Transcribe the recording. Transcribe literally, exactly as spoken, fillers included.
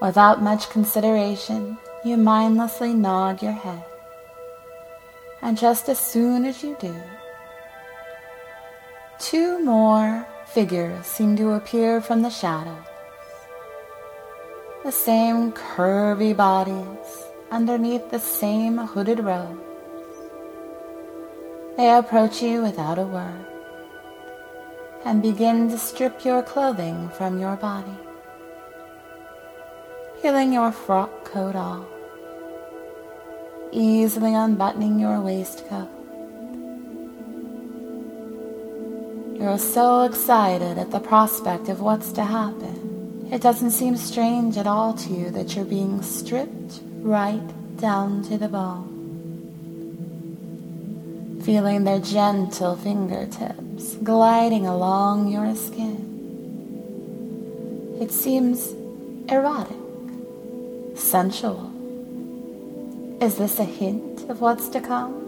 Without much consideration, you mindlessly nod your head. And just as soon as you do, two more figures seem to appear from the shadows. The same curvy bodies underneath the same hooded robes. They approach you without a word and begin to strip your clothing from your body, peeling your frock coat off, easily unbuttoning your waistcoat. You're so excited at the prospect of what's to happen. It doesn't seem strange at all to you that you're being stripped right down to the bone. Feeling their gentle fingertips gliding along your skin. It seems erotic, sensual. Is this a hint of what's to come?